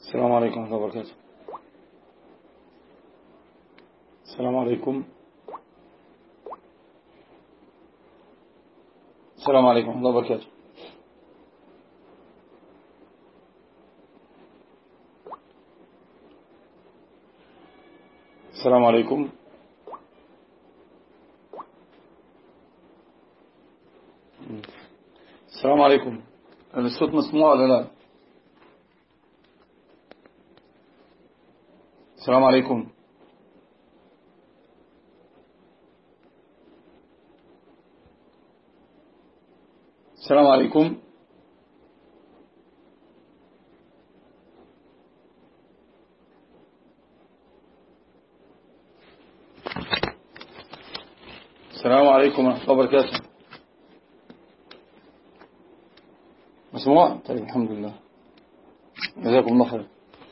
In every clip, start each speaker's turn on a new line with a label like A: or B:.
A: السلام عليكم ورحمة الله وبركاته. السلام عليكم. السلام عليكم ورحمة الله وبركاته. السلام عليكم. السلام عليكم. الصوت مسموع ولا لا؟ السلام عليكم. السلام عليكم. السلام عليكم ورحمة الله وبركاته. مسموع؟ طيب الحمد لله، جزاكم الله خير.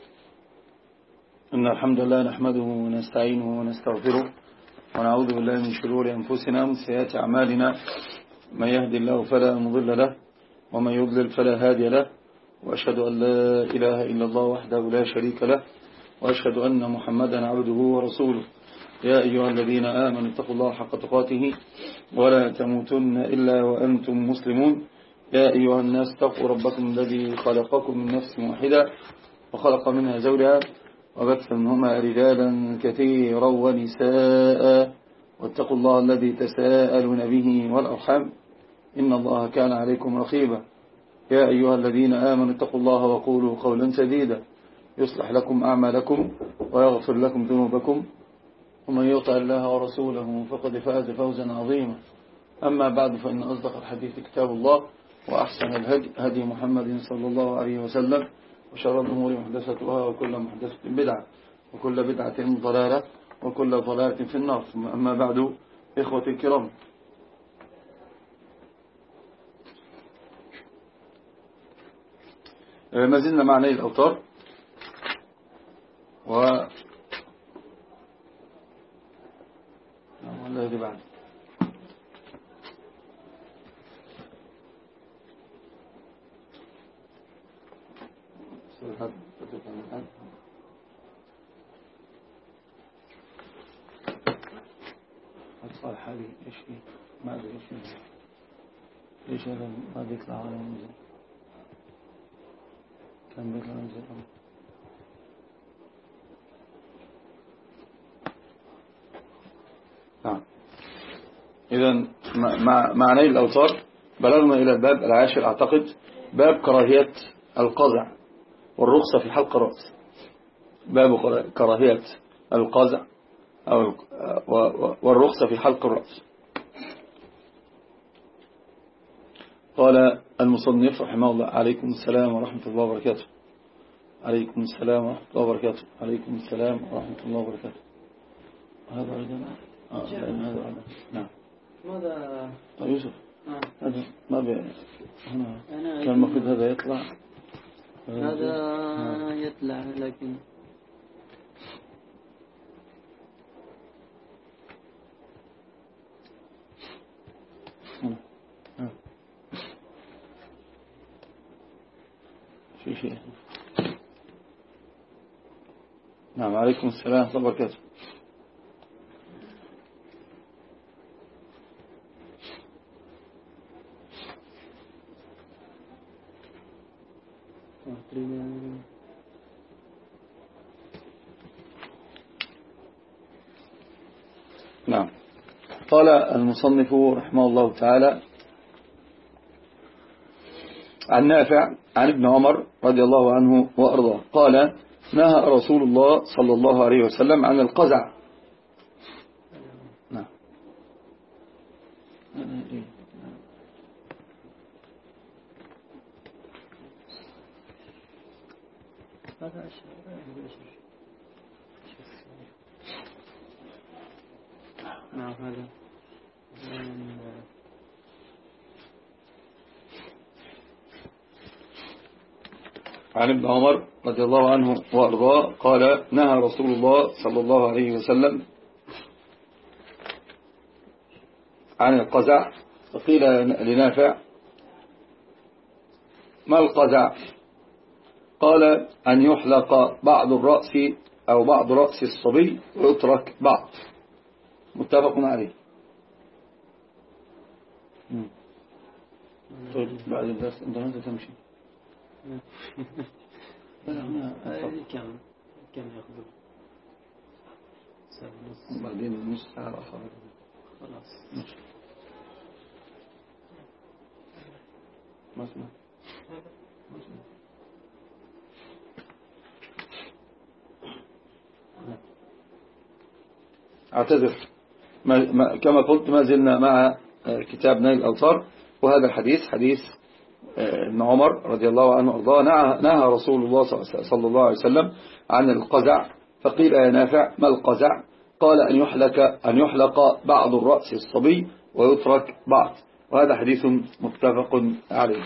A: إن الحمد لله نحمده ونستعينه ونستغفره ونعوذ بالله من شرور أنفسنا ومن سيئات أعمالنا، من يهدي الله فلا مضل له ومن يضلل فلا هادي له، وأشهد أن لا إله إلا الله وحده لا شريك له، وأشهد أن محمدا عبده ورسوله. يا أيها الذين آمنوا اتقوا الله حق تقاته ولا تموتن إلا وأنتم مسلمون. يا أيها الناس اتقوا ربكم الذي خلقكم من نفس واحدة وخلق منها زوجها وبث منهما رجالا كثيرا ونساء، واتقوا الله الذي تساءلون به والأرحام إن الله كان عليكم رقيبا. يا أيها الذين آمنوا اتقوا الله وقولوا قولا سديدا يصلح لكم أعمالكم ويغفر لكم ذنوبكم، ومن يطع الله ورسوله فقد فاز فوزا عظيما. أما بعد، فإن أصدق الحديث كتاب الله، وأحسن الهدي هدي محمد صلى الله عليه وسلم، وشر الأمور محدثتها وكل محدثة بدعة وكل بدعة ضلالة وكل ضلالة في النار. ثم أما بعد، إخوتي الكرام، ما زلنا مع نيل الأوتار، والله دي بعد صالح هذه ايش فيه؟ ما ادري ايش فيه، ليش هذا ما بيطلع على منزل؟ كان بيطلع منزل نعم. إذن مع نيل الأوتار بلغنا إلى الباب العاشر أعتقد، باب كراهية القزع والرخصة في حلق الرأس. باب كراهية القزع والرخصة في حلق الرأس. قال المصنف رحمه الله: عليكم السلام ورحمة الله وبركاته. عليكم السلام ورحمة الله وبركاته. عليكم السلام ورحمة الله وبركاته. هذا أيضا هذا نعم.
B: ماذا
A: يوسف؟ هذا ما هنا كان المفروض هذا يطلع،
B: هذا يطلع، لكن
A: شيء. نعم. عليكم السلام ورحمة الله وبركاته. نعم. قال المصنف رحمه الله تعالى: عن نافع عن ابن عمر رضي الله عنه وأرضاه قال: نهى رسول الله صلى الله عليه وسلم عن القزع. نعم. عن ابن عمر رضي الله عنه وأرضاه قال: نهى رسول الله صلى الله عليه وسلم عن القزع. فقيل لنافع: ما القزع؟ قال أن يحلق بعض الرأس أو بعض رأس الصبي ويترك بعض. متفق عليه. طيب بعد الدرس انت ماذا تمشي؟
B: كم ياخذ؟
A: بعدين نص ساعة آخر.
B: خلاص
A: ما اسمع. اعتذر. كما قلت ما زلنا مع كتاب نيل الأوطار، وهذا الحديث حديث ابن عمر رضي الله عنه وارضاه. نهى رسول الله صلى الله عليه وسلم عن القزع، فقيل يا نافع ما القزع؟ قال أن يحلق بعض الرأس الصبي ويترك بعض، وهذا حديث متفق عليه.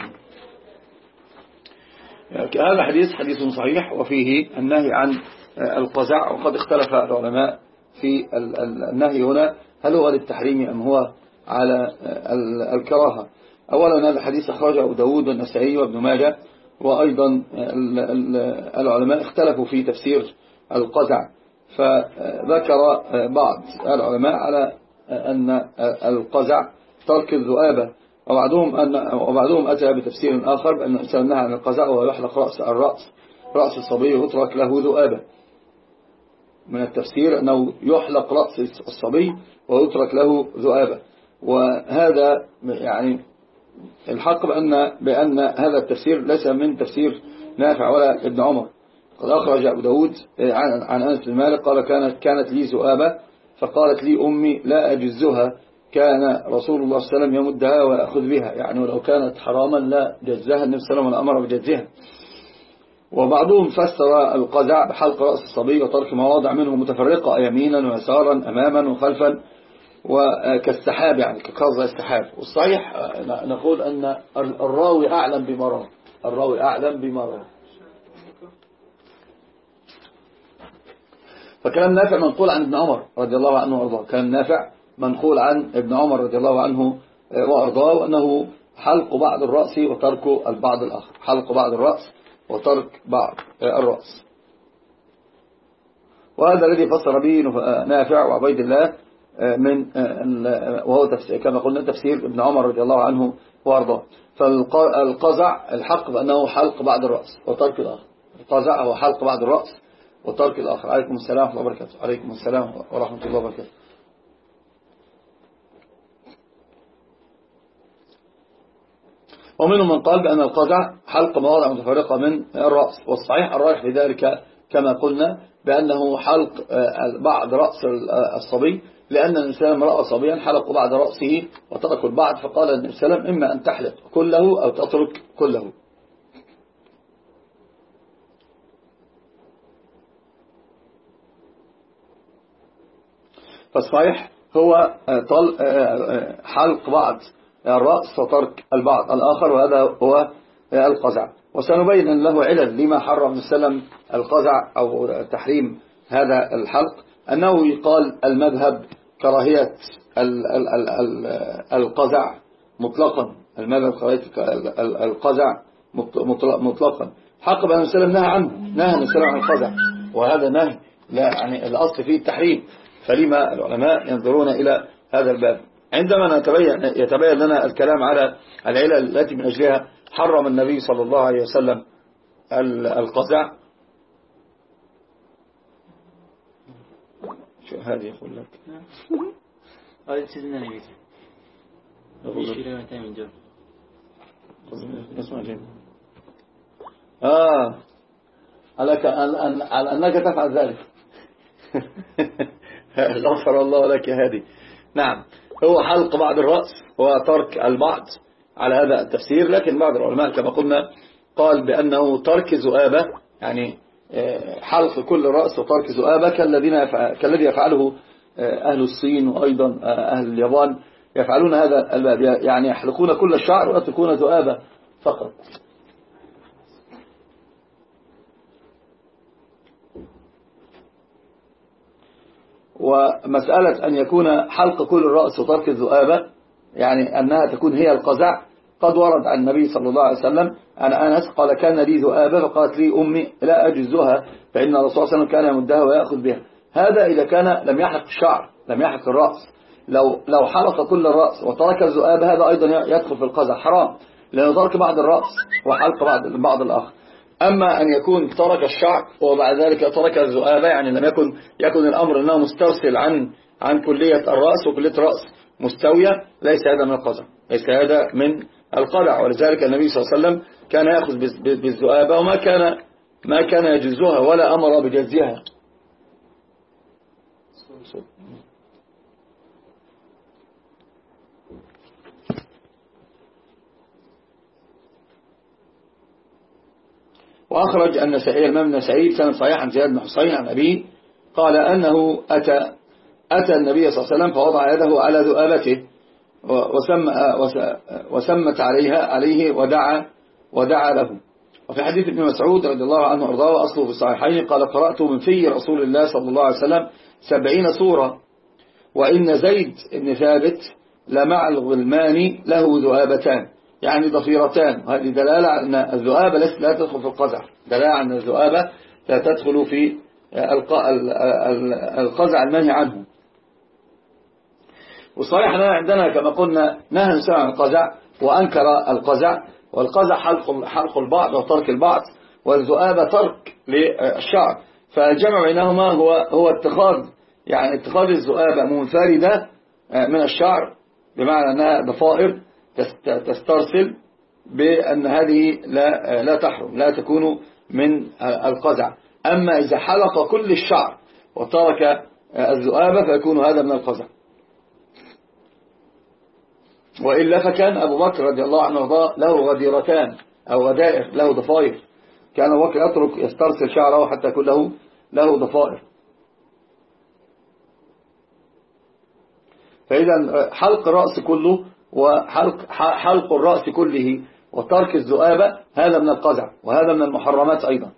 A: هذا حديث صحيح وفيه النهي عن القزع، وقد اختلف العلماء في النهي هنا، هل هو للتحريم أم هو على الكراهة. أولا هذا الحديث أخرجه أبو داود والنسائي وابن ماجه، وأيضا العلماء اختلفوا في تفسير القزع، فذكر بعض العلماء على أن القزع ترك الذؤابة، وبعضهم أتى بتفسير آخر بأن الإنسان نهى عن القزع وهو يحلق رأس الصبي ويترك له ذؤابة. من التفسير أنه يحلق رأس الصبي ويترك له ذؤابة، وهذا يعني الحق بأن هذا التفسير ليس من تفسير نافع ولا ابن عمر. قد أخرج أبو داود عن أنس بن مالك قال كانت لي ذؤابة فقالت لي أمي لا أجزها، كان رسول الله صلى الله عليه وسلم يمدها ويأخذ بها، يعني ولو كانت حراما لا جزها النبي صلى الله عليه وسلم ولا أمر بجزها. وبعضهم فسر القزع بحلق رأس الصبي وترك مواضع منه متفرقة يمينا ويسارا أماما وخلفا وكالسحاب، يعني كقرض السحاب. والصحيح نقول أن الراوي أعلم بما رأى. فكلام نافع منقول عن ابن عمر رضي الله عنه وارضاه، كلام نافع منقول عن ابن عمر رضي الله عنه وارضاه، وأنه حلق بعض الرأس وترك البعض الآخر، حلق بعض الرأس وترك بعض الرأس. وهذا الذي فسر به نافع وعبيد الله وهو كما قلنا تفسير ابن عمر رضي الله عنه وارضاه. فالقزع الحق بأنه حلق بعض الرأس وترك الآخر. القزع هو حلق بعض الرأس وترك الآخر. عليكم السلام ورحمة الله وبركاته. عليكم السلام ورحمة الله وبركاته. ومنهم من قال بأن القزع حلق مواضع متفرقة من الرأس، والصحيح الراجح في ذلك كما قلنا بأنه حلق بعض رأس الصبي، لأن الإنسان رأى صبيا حلق بعض رأسه وترك البعض، فقال النبي صلى الله عليه وسلم إما أن تحلق كله أو تترك كله. فالصحيح هو حلق بعض الرأس وترك البعض الآخر، وهذا هو القزع. وسنبين له علل لما حرم السلام القزع أو تحريم هذا الحلق، أنه يقال المذهب كراهية القزع مطلقا، المذهب كراهية القزع مطلقا. حق بأن السلام نهى عنه، نهى السلام عن القزع، وهذا نهي لا يعني الأصل فيه التحريم، فلما العلماء ينظرون إلى هذا الباب؟ عندما يتبين لنا الكلام على العلل التي من أجلها حرم النبي صلى الله عليه وسلم القزع. شو هذه يقول لك؟
B: هذه سيدنا نبي
A: اسمع جيد. على أنك تفعل ذلك. غفر الله لك هذه. نعم، هو حلق بعض الرأس وترك البعض على هذا التفسير، لكن بعض العلماء كما قلنا قال بأنه ترك ذؤابة، يعني حلق كل رأس وترك ذؤابة كالذي يفعله أهل الصين وأيضا أهل اليابان، يفعلون هذا الباب، يعني يحلقون كل الشعر ويتركون ذؤابة فقط. ومسألة أن يكون حلق كل الرأس وترك الذؤابة يعني أنها تكون هي القزع، قد ورد عن النبي صلى الله عليه وسلم عن أنس قال كان لي ذؤابة فقالت لي أمي لا أجزها فإن الرسول صلى الله عليه وسلم كان يمدها ويأخذ بها. هذا إذا كان لم يحلق الشعر، لم يحلق الرأس. لو حلق كل الرأس وترك الذؤابة هذا أيضا يدخل في القزع، حرام، لأنه ترك بعض الرأس وحلق بعض الآخر. أما أن يكون ترك الشعر وبعد ذلك ترك الذؤابة، يعني لم يكن الأمر أنه مسترسل عن كلية الرأس وكلية الرأس مستوية، ليس هذا من القزع، ليس هذا من القزع. ولذلك النبي صلى الله عليه وسلم كان يأخذ بالذؤابة وما كان يجزها ولا أمر بجزها. وأخرج النسائي الإمام النسائي سند صحيح عن زياد بن حسين عن أبيه قال أنه أتى النبي صلى الله عليه وسلم فوضع يده على ذؤابته وسمت عليه ودعا له. وفي حديث ابن مسعود رضي الله عنه وارضاه وأصله في الصحيحين قال قرأت من في رسول الله صلى الله عليه وسلم 70 سورة وإن زيد بن ثابت لمع الغلمان له ذؤابتان، يعني ضفيرتان. وهذه دلالة على أن الذؤابة لا تدخل في القزع، دلالة على أن الذؤابة لا تدخل في القزع المنهي عنه. وصحيح عندنا كما قلنا نهى الإنسان عن القزع وأنكر القزع، والقزع حلق البعض وترك البعض، والذؤابة ترك للشعر. فالجمع بينهما هو اتخاذ الذؤابة منفردة من الشعر، بمعنى أنها ضفائر تسترسل، بأن هذه لا تحرم، لا تكون من القزع. أما إذا حلق كل الشعر وترك الذؤابة فيكون هذا من القزع. وإلا فكان أبو بكر رضي الله عنه له غديرتان أو غدائر، له ضفائر، كان أبو بكر يسترسل شعره حتى يكون له ضفائر. فإذا حلق الرأس كله وحلق الرأس كله وترك الذؤابة هذا من القزع، وهذا من المحرمات أيضا.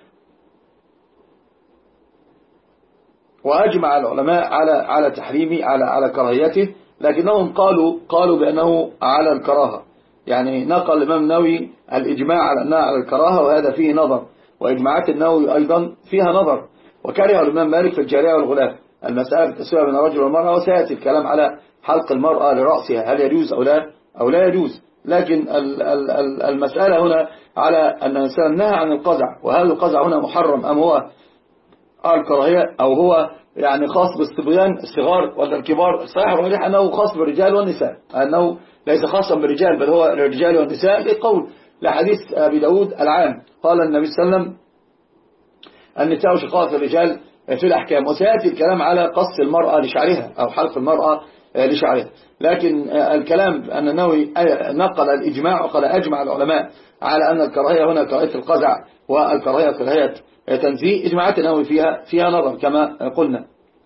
A: وأجمع العلماء على تحريمه، على كراهيته، لكنهم قالوا بأنه على الكراهة. يعني نقل الإمام النووي الإجماع على أنها على الكراهة، وهذا فيه نظر، وإجماعات النووي أيضا فيها نظر. وكره الإمام مالك في الجارية والغلام المسألة في التسوية بين الرجل والمرأة، وسيأتي الكلام على حلق المرأة لرأسها هل يجوز أو لا يجوز. لكن المسألة هنا على أن الإنسان نهى عن القزع، وهل القزع هنا محرم أم هو على الكراهية، أو هو يعني خاص بالصبيان الصغار ولا الكبار. الصحيح الراجح أنه خاص بالرجال والنساء، أنه ليس خاصا بالرجال بل هو للرجال والنساء، لقول لحديث أبي داود العام قال النبي صلى الله عليه وسلم النساء شقائق الرجال في الأحكام. وسيأتي الكلام على قص المرأة لشعرها أو حلق المرأة لشعرها. لكن الكلام أن النووي نقل الإجماع وقال أجمع العلماء على أن الكراهية هنا كراهية القزع، والكراهية كراهية تنزيه. إجماعات النووي فيها نظر كما قلنا.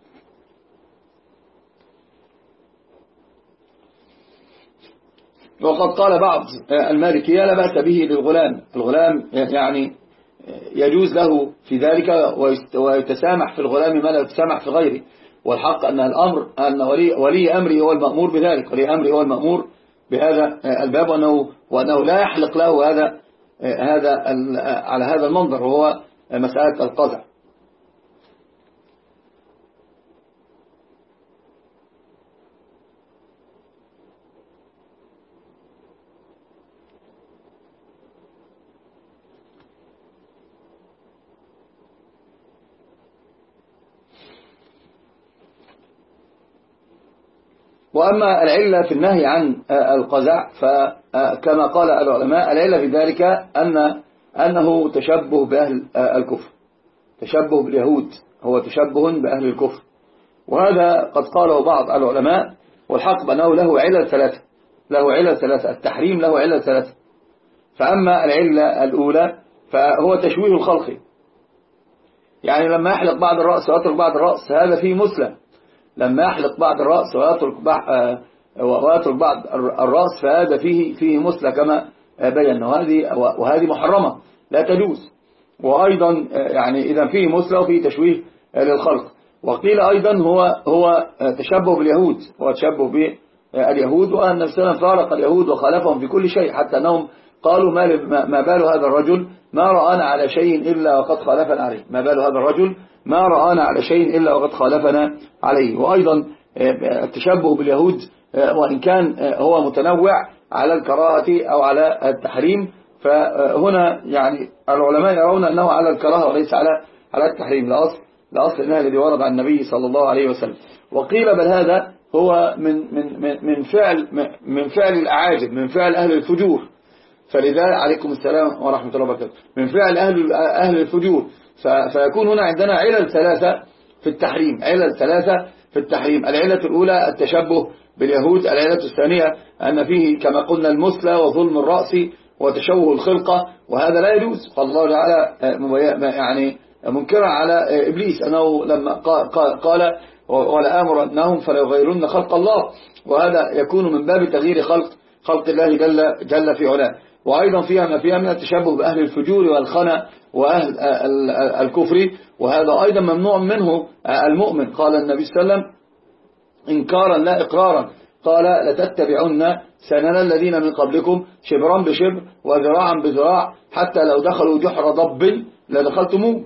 A: وقد قال بعض المالكية لا بأس به للغلام، الغلام يعني يجوز له في ذلك، ويتسامح في الغلام ما لا يتسامح في غيره. والحق أن الأمر أن ولي أمره هو المأمور بذلك، ولي أمره هو المأمور بهذا الباب، وأنه لا يحلق له هذا على هذا المنظر، وهو مسألة القزع. وأما العلة في النهي عن القزع فكما قال العلماء العلة في ذلك أنه تشبه بأهل الكفر، تشبه باليهود، هو تشبه بأهل الكفر. وهذا قد قاله بعض العلماء، والحق بأنه له علة ثلاثة، التحريم له علة ثلاثة. فأما العلة الأولى فهو تشويه الخلق، يعني لما يحلق بعض الرأس ويترك بعض الرأس هذا فيه مسلم. لما يحلق بعض الرأس ويترك بعض الرأس فهذا فيه مسلم كما بينا، وهذه محرمة لا تجوز. وأيضا يعني إذا فيه مسلم وفيه تشويه للخلق. وقيل أيضا هو تشبه باليهود، هو تشبه اليهود، وأن النبي صلى الله عليه وسلم فارق اليهود وخالفهم في كل شيء، حتى أنهم قالوا ما بال هذا الرجل ما رآنا على شيء إلا وقد خالفنا عليه، ما بال هذا الرجل ما رآنا على شيء إلا وقد خالفنا عليه. وأيضا التشبه باليهود وإن كان هو متنوع على الكراهة أو على التحريم، فهنا يعني العلماء يرون أنه على الكراهة وليس على التحريم، لأصل النهي الذي ورد عن النبي صلى الله عليه وسلم. وقيل بل هذا هو من فعل الأعاجم، من فعل أهل الفجور، فلذلك عليكم السلام ورحمة الله وبركاته، من فعل أهل الفجور. فيكون هنا عندنا علل ثلاثة في التحريم. العلة الأولى التشبه باليهود، العلة الثانية أن فيه كما قلنا المثلى وظلم الرأس وتشوه الخلقة، وهذا لا يجوز. قال الله تعالى يعني منكرا على إبليس أنه لما قال ولآمرنهم فليغيرن خلق الله، وهذا يكون من باب تغيير خلق الله جل في علاه. وأيضا فيها ما فيها من التشبه بأهل الفجور والخنا وأهل الكفر، وهذا أيضا ممنوع منه المؤمن. قال النبي صلى الله عليه وسلم إنكارا لا إقرارا، قال لتتبعن سنن الذين من قبلكم شبرا بشبر وذراعا بذراع حتى لو دخلوا جحر ضب لدخلتموه.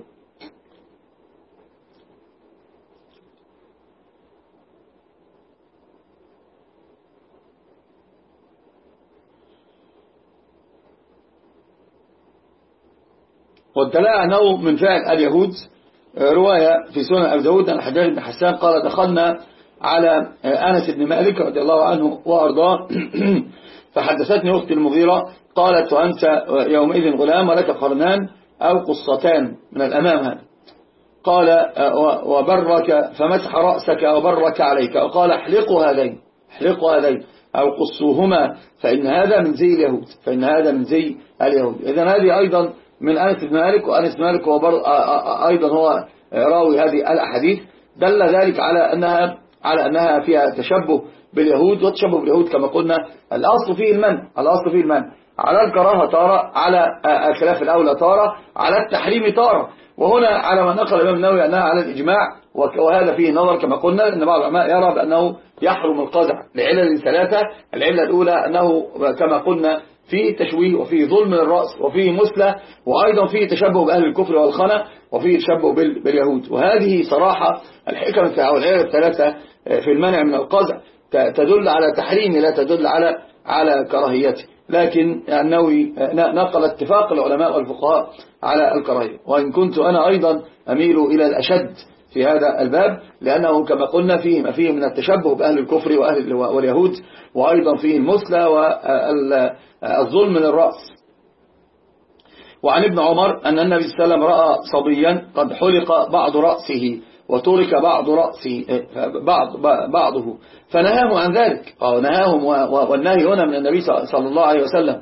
A: والدلاء أنه من فعل اليهود رواية في سنن أبي داود عن الحجاج بن حسان قال دخلنا على أنس بن مالك رضي الله عنه وأرضاه فحدثتني أختي المغيرة قالت وأنت يومئذ غلام ولك قرنان أو قصتان من الأمام هذا، قال وبرك فمسح رأسك وبرك عليك وقال احلقوا هذين أو قصوهما فإن هذا من زي اليهود. إذن هذه أيضا من أنس بن مالك، وأنس بن مالك هو أيضا هو راوي هذه الأحاديث، دل ذلك على أنها فيها تشبه باليهود. والتشبه باليهود كما قلنا الأصل فيه المنع على الكراهة تارة، على خلاف الأولى تارة، على التحريم تارة. وهنا على ما نقل الإمام النووي أنها على الإجماع، وهذا فيه نظر كما قلنا أن بعض العلماء يرى بأنه يحرم القزع لعلل ثلاثة. العلة الأولى أنه كما قلنا فيه تشويه وفيه ظلم الرأس وفيه مثلى، وأيضا فيه تشبه بأهل الكفر والخنا، وفيه تشبه باليهود. وهذه صراحة الحكم في العلة الثلاثة في المنع من القزع تدل على تحريمه لا تدل على كراهيته، لكن النووي نقل اتفاق العلماء والفقهاء على الكراهية. وإن كنت أنا أيضا أميل إلى الأشد في هذا الباب، لأنه كما قلنا فيه ما فيه من التشبه بأهل الكفر واليهود، وأيضا فيه المثلى والظلم من الرأس. وعن ابن عمر أن النبي صلى الله عليه وسلم رأى صبيا قد حلق بعض رأسه وترك بعضه فنهاه عن ذلك. نهاهم، والنهي هنا من النبي صلى الله عليه وسلم.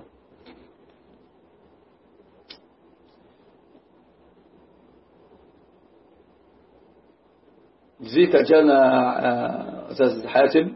A: جزيت جانا أستاذ حاتم.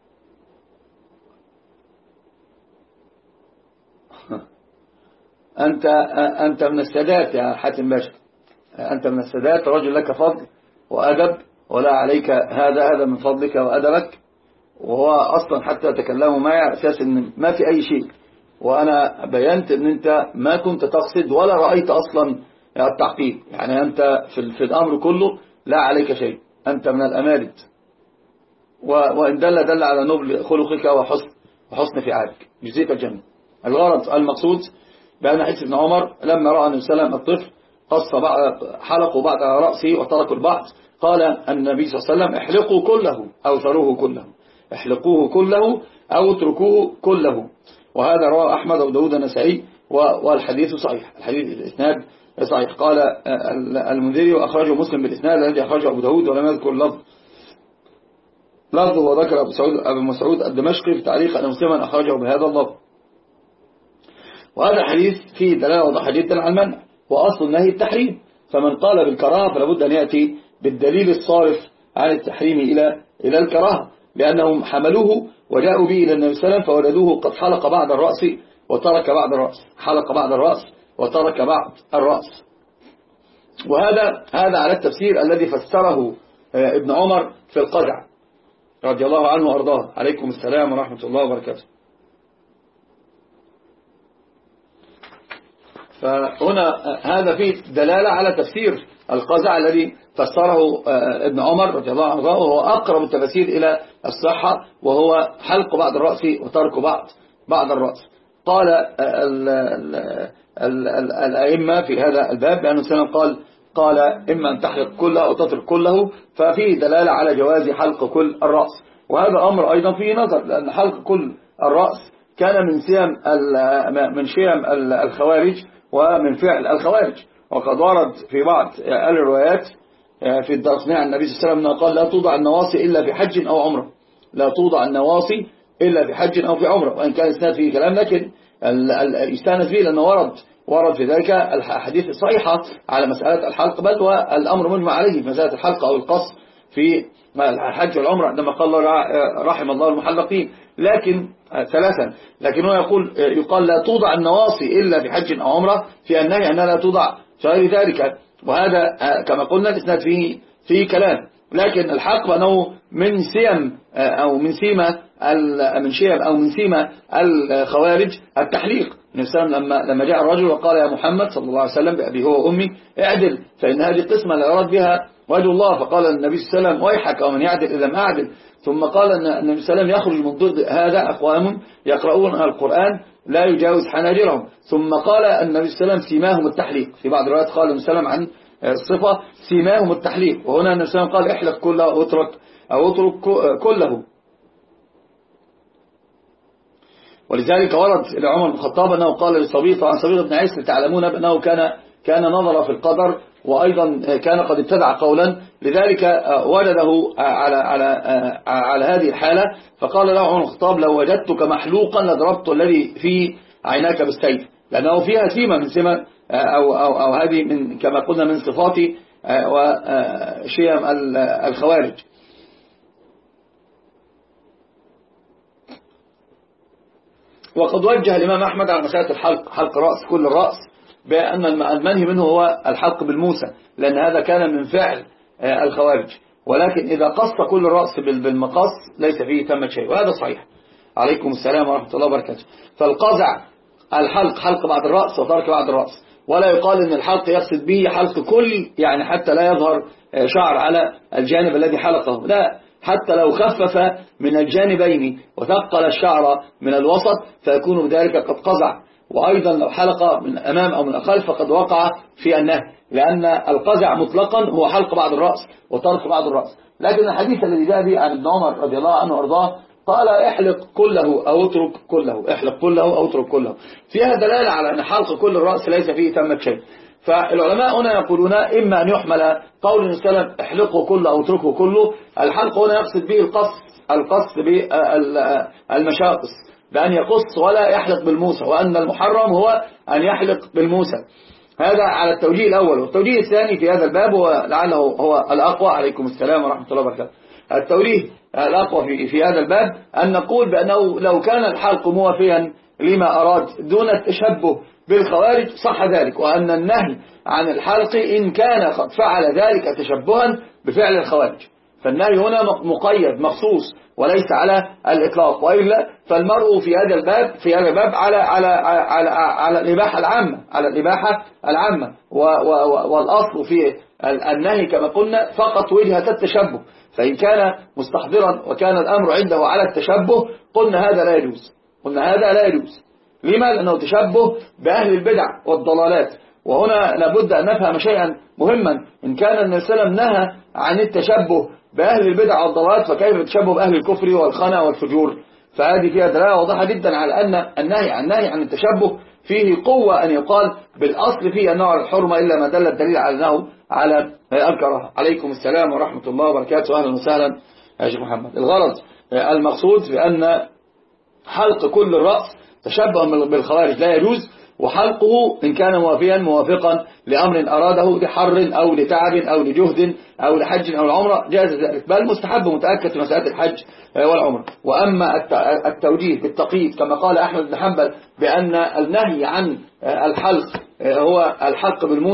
A: أنت من السادات يا حاتم باشا، أنت من السادات، رجل لك فضل وأدب ولا عليك، هذا من فضلك وأدبك. وهو أصلا حتى تكلموا معي على أساس أن ما في أي شيء، وأنا بينت أن أنت ما كنت تقصد ولا رأيت أصلا التعقيد، يعني أنت في الأمر كله لا عليك شيء، أنت من الأمارد، وإن دل على نبل خلقك وحسن فعالك. جزيت الجنة. الغرض المقصود بأن حديث ابن عمر لما رأى النبي صلى الله عليه وسلم الطفل حلقوا بعض رأسه وتركوا البعض، قال النبي صلى الله عليه وسلم احلقوا كله أو ثروه كله، احلقوه كله أو اتركوه كله. وهذا رواه أحمد وداود النسائي والحديث صحيح، الحديث الإسناد صحيح. قال المنذري وأخرجه مسلم بالإسناد الذي أخرجه أبو داود ولم يذكر لفظه، وذكر أبو مسعود الدمشقي في تعليق أن مسلما أخرجه بهذا اللفظ. وهذا الحديث فيه دلالة واضحة جدا على المنع، وأصل النهي التحريم، فمن قال بالكراهة فلابد أن يأتي بالدليل الصارف عن التحريم إلى الكراهة، لأنهم حملوه وجاءوا به إلى النبي صلى الله عليه وسلم فوجدوه قد حلق بعض الرأس وترك بعض الرأس، حلق بعض الرأس وترك بعض الرأس. وهذا على التفسير الذي فسره ابن عمر في القزع. رضي الله عنه وأرضاه. عليكم السلام ورحمة الله وبركاته. فهنا هذا فيه دلالة على تفسير القزع الذي فسره ابن عمر رضي الله عنه، وهو أقرب التفاسير إلى الصحة، وهو حلق بعض الرأس وترك بعض الرأس. قال الأئمة في هذا الباب بأن السلام قال إما أن تحلق كله أو تترك كله، ففيه دلالة على جواز حلق كل الرأس. وهذا أمر أيضا فيه نظر، لأن حلق كل الرأس كان من شيم الخوارج ومن فعل الخوارج. وقد ورد في بعض الروايات في الدرسني عن النبي صلى الله عليه وسلم قال لا توضع النواصي إلا في حج أو عمرة، لا توضع النواصي إلا في حج أو في عمرة. وإن كان إسناد فيه كلام، لكن يستانس فيه لأنه ورد في ذلك الحديث الصحيحة على مسألة الحلق، بل والأمر مجمع عليه في مسألة الحلق أو القص في الحج والعمرة، عندما قال رحم الله المحلقين. لكن ثلاثا، لكنه يقال لا توضع النواصي إلا في حج أو عمرة، في النهي أنها لا توضع في غير ذلك. وهذا كما قلنا الإسناد فيه كلام، لكن الحق أنه من سيم أو من سيمة الخوارج التحليق. لما جاء الرجل وقال يا محمد صلى الله عليه وسلم بأبي هو وأمي اعدل، فإن هذه قسمة لا يراد بها وجه الله. فقال النبي صلى الله عليه وسلم ويحك ومن يعدل إذا لم أعدل. ثم قال أن النبي صلى الله عليه وسلم يخرج من ضد هذا أقوام يقرؤون القرآن لا يجاوز حناجرهم. ثم قال النبي صلى الله عليه وسلم سيماهم التحليق. في بعض الروايات قال النبي صلى الله عليه وسلم عن الصفة سيماهم التحليق، وهنا النبي صلى الله عليه وسلم قال احلق كله أو اترك كله. ولذلك ورد إلى عمر بن الخطاب أنه قال لصبيغ، عن صبيغ بن عيسى تعلمون بأنه كان نظر في القدر، وأيضا كان قد ابتدع قولا، لذلك وجده على هذه الحالة. فقال له عمر بن الخطاب لو وجدتك محلوقا لضربت الذي في عيناك بالسيف، لأنه فيها سيمة من سمة أو هذه من كما قلنا من صفات وشيم الخوارج. وقد وجه الإمام أحمد على مسألة حلق رأس كل الرأس بأن المنهي منه هو الحلق بالموسى، لأن هذا كان من فعل الخوارج. ولكن إذا قص كل الرأس بالمقص ليس فيه ثمة شيء، وهذا صحيح. عليكم السلام ورحمة الله وبركاته. فالقزع حلق بعض الرأس وترك بعض الرأس، ولا يقال أن الحلق يقصد به حلق كل، يعني حتى لا يظهر شعر على الجانب الذي حلقه، لا، حتى لو خفف من الجانبين وثقل الشعر من الوسط فيكون بذلك قد قزع. وأيضا لو حلق من أمام أو من الخلف فقد وقع في النهي، لأن القزع مطلقا هو حلق بعض الرأس وترك بعض الرأس. لكن الحديث الذي جاء به عن ابن عمر رضي الله عنه وارضاه قال احلق كله أو اترك كله، احلق كله أو اترك كله، فيها دلالة على أن حلق كل الرأس ليس فيه ثمة شيء. فالعلماء هنا يقولون إما أن يحمل قول السلام احلقه كله أو اتركه كله، الحلق هنا يقصد به القص بالمشاقص، بأن يقص ولا يحلق بالموسى، وأن المحرم هو أن يحلق بالموسى. هذا على التوجيه الأول. والتوجيه الثاني في هذا الباب ولعله هو الأقوى، عليكم السلام ورحمة الله وبركاته، التوجيه الأقوى في هذا الباب أن نقول بأنه لو كان الحلق موافيا لما أراد دون التشبه بالخوارج صح ذلك، وأن النهي عن الحلق إن كان قد فعل ذلك تشبها بفعل الخوارج، فالنهي هنا مقيد مخصوص وليس على الإطلاق. وإلا فالمرء في هذا الباب على الإباحة العامة، والأصل في النهي كما قلنا فقط وجهة التشبه. فإن كان مستحضرا وكان الأمر عنده على التشبه قلنا هذا لا يجوز. لما؟ لأنه تشبه بأهل البدع والضلالات. وهنا لابد أن نفهم شيئا مهما، إن كان النبي صلى الله عليه وسلم نهى عن التشبه بأهل البدع والضلالات فكيف التشبه بأهل الكفر والخنا والفجور؟ فهذه فيها دلالة واضحة جدا على أن النهي عن التشبه فيه قوة أن يقال بالأصل فيه أنه على الحرمة إلا ما دل الدليل على أنه على الكراهة. عليكم السلام ورحمة الله وبركاته، أهلا وسهلا يا شيخ محمد. الغرض المقصود بأن حلق كل الرأس تشبه بالخوارج لا يجوز، وحلقه إن كان موافقا لأمر أراده لحر أو لتعب أو لجهد أو لحج أو العمرة جاز ذلك، بل مستحب متأكد في مسألة الحج والعمرة. وأما التوجيه بالتقييد كما قال أحمد بن حنبل بأن النهي عن الحلق هو الحلق بالموسى،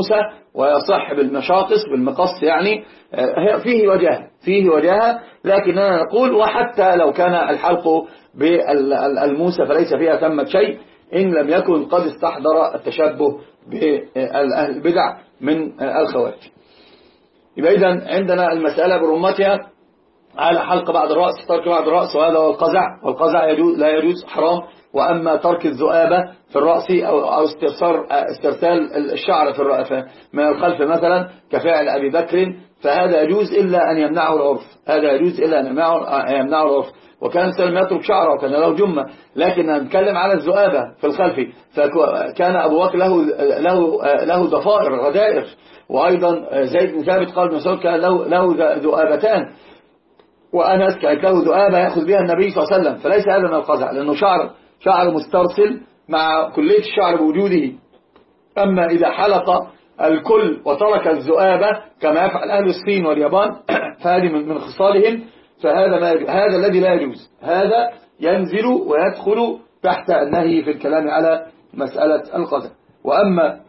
A: ويصح بالمشاقص بالمقص يعني فيه وجاهة، لكننا نقول وحتى لو كان الحلق بالموسى فليس فيها ثمة شيء إن لم يكن قد استحضر التشبه بأهل البدع من الخوارج. يبقى إذن عندنا المسألة برمتها على حلق بعد الرأس، ترك بعد الرأس، وهذا هو القزع، والقزع لا يجوز حرام. وأما ترك الذؤابة في الرأس أو استرسال الشعر في من الخلف مثلا كفعل أبي بكر فهذا يجوز إلا أن يمنعه العرف، هذا يجوز إلا أن يمنعه العرف. وكان سلم يترك شعره وكان له جمة، لكن نتكلم على الذؤابة في الخلف، فكان أبو بكر له ضفائر غدائر، وأيضا زيد بن ثابت قال مسعود كان له ذؤابتان، وأنس كانت له ذؤابة يأخذ بها النبي صلى الله عليه وسلم، فليس هذا من القزع لأنه شعر مسترسل مع كلية الشعر بوجوده. أما إذا حلق الكل وترك الذؤابة كما يفعل أهل الصين واليابان فهذه من خصالهم، هذا الذي لا يجوز، هذا ينزل ويدخل تحت النهي في الكلام على مسألة القزع. وأما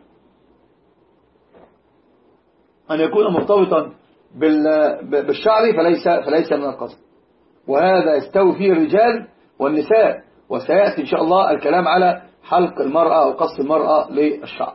A: أن يكون مرتبطا بالشعر فليس من القزع، وهذا يستوي فيه الرجال والنساء، وسيأتي إن شاء الله الكلام على حلق المرأة أو قص المرأة للشعر.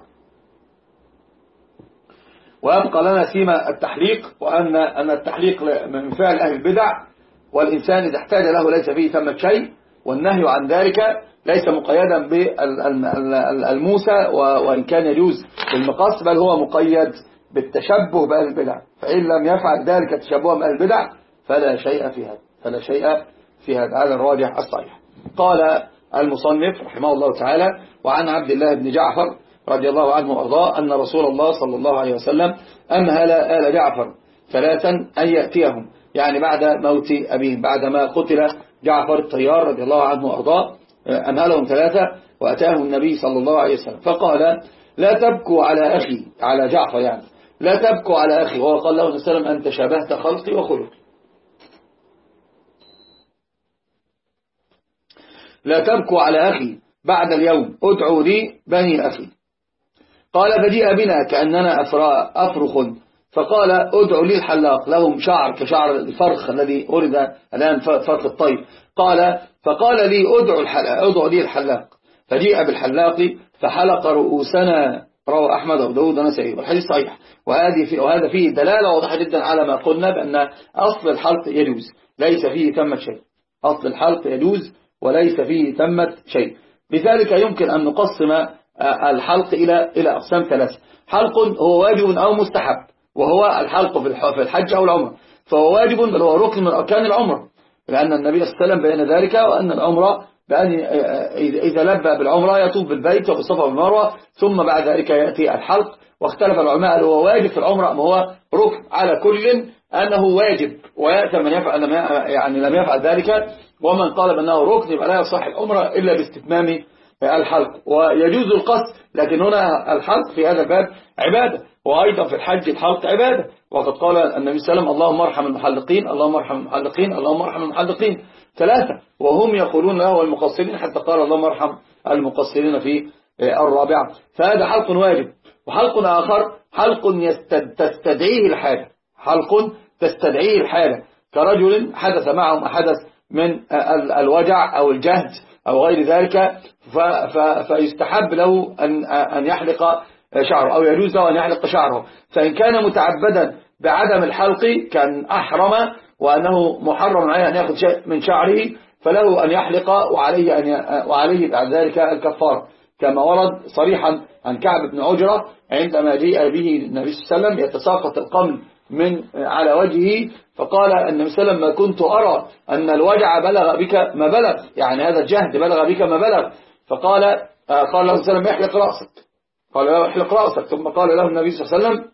A: ويبقى لنا سيما التحليق، وأن التحليق من فعل أهل البدع، والإنسان إذا احتاج له ليس فيه ثمة شيء، والنهي عن ذلك ليس مقيدا بالموسى وإن كان يجوز بالمقص، بل هو مقيد بالتشبه بأهل البدع، فإن لم يفعل ذلك تشبها بأهل البدع فلا شيء في هذا، هذا الراجح الصحيح. قال المصنف رحمه الله تعالى: وعن عبد الله بن جعفر رضي الله عنه وأرضاه أن رسول الله صلى الله عليه وسلم أمهل آل جعفر ثلاثا أن يأتيهم، يعني بعد موت أبيهم، بعدما قتل جعفر الطيار رضي الله عنه وأرضاه أمهلهم ثلاثة وأتاهم النبي صلى الله عليه وسلم فقال: لا تبكوا على أخي، على جعفر يعني، لا تبكوا على أخي، وهو قال له صلى الله عليه وسلم: أنت شبهت خلقي وخلقي. لا تبكوا على أخي بعد اليوم، ادعوا لي بني أخي. قال: فجيء بنا كأننا أفرخ، فقال: ادعوا لي الحلاق، لهم شعر كشعر الفرخ الذي أرد الآن فرخ الطير. فقال لي: ادعوا لي الحلاق، فجيء بالحلاق فحلق رؤوسنا. رواه أحمد وأبو داود ونسائي، والحديث صحيح. وهذا فيه دلالة واضحة جدا على ما قلنا بأن أصل الحلق يجوز ليس فيه ثمة شيء، أصل الحلق يجوز وليس فيه ثمة شيء. لذلك يمكن أن نقسم الحلق إلى أقسام ثلاثة: حلق هو واجب أو مستحب، وهو الحلق في الحج أو العمرة، فهو واجب بل هو ركن من أركان العمرة، لأن النبي صلى الله عليه وسلم بين ذلك، وأن العمرة بأن إذا لبى بالعمرة يطوف بالبيت وبالصفا والمروة، ثم بعد ذلك يأتي الحلق. واختلف العلماء هل هو واجب في العمرة أم هو ركن، على كل أنه واجب، ويأتي من يفعل لم يفعل ذلك، ومن قال بأنه ركن يبقى لا يصح العمرة إلا باستتمام الحلق. ويجوز القصد، لكن هنا الحلق في هذا الباب عبادة، وأيضا في الحج الحلق عبادة، وقد قال النبي صلى الله عليه وسلم: اللهم ارحم المحلقين، اللهم ارحم المحلقين، اللهم ارحم المحلقين ثلاثة، وهم يقولون له المقصرين، حتى قال: اللهم ارحم المقصرين في الرابعة. فهذا حلق واجب. وحلق آخر حلق تستدعيه الحاجة، حلق تستدعيه الحاجة، كرجل حدث معهم حدث من الوجع أو الجهد أو غير ذلك، فيستحب له أن يحلق شعره، أو يجوز له أن يحلق شعره. فإن كان متعبدا بعدم الحلق كان أحرم، وأنه محرم عليه أن يأخذ شيء من شعره، فله أن يحلق، وعليه بعد ذلك الكفار، كما ورد صريحا عن كعب بن عجرة عندما جاء به النبي صلى الله عليه وسلم يتساقط القمل من على وجهه، فقال النبي صلى الله عليه وسلم: ما كنت أرى أن الوجع بلغ بك ما بلغ، يعني هذا الجهد بلغ بك ما بلغ. فقال له صلى الله عليه وسلم: احلق رأسك، قال له: احلق رأسك. ثم قال له النبي صلى الله عليه وسلم: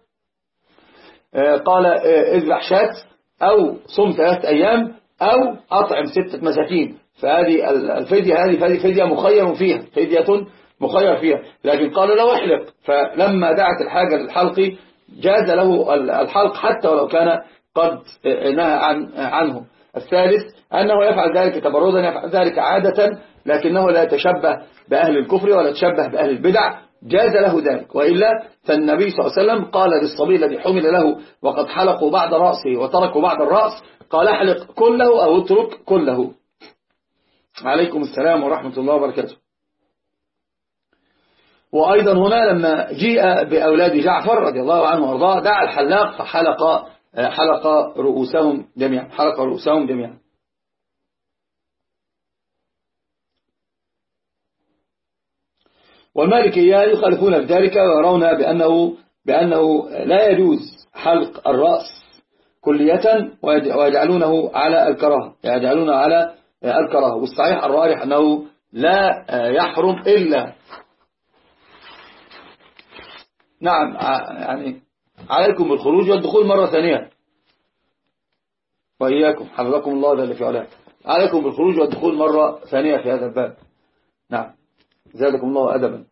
A: قال اذبح شاة، أو صم 3 أيام، أو أطعم 6 مساكين. فهذه الفدية، هذه فدية مخير فيها، فدية مخير فيها، لكن قال له: احلق. فلما دعت الحاجة للحلق جاز له الحلق حتى ولو كان قد نهى عنه. الثالث أنه يفعل ذلك تبردا، يفعل ذلك عادة، لكنه لا يتشبه بأهل الكفر ولا يتشبه بأهل البدع، جاز له ذلك، وإلا فالنبي صلى الله عليه وسلم قال للصبي الذي حمل له وقد حلقوا بعد رأسه وتركوا بعد الرأس، قال احلق كله أو اترك كله. عليكم السلام ورحمة الله وبركاته. وأيضا هنا لما جيء بأولاد جعفر رضي الله عنه وارضاه دعا الحلاق فحلق رؤوسهم جميعا. والمالكية يخالفون في ذلك ويرون بأنه لا يجوز حلق الرأس كلية ويجعلونه على الكراهة، والصحيح الراجح أنه لا يحرم إلا نعم يعني عليكم بالخروج والدخول مرة ثانية، وإياكم حفظكم الله جل في علاه، عليكم بالخروج والدخول مرة ثانية في هذا الباب. نعم زادكم الله أدبا.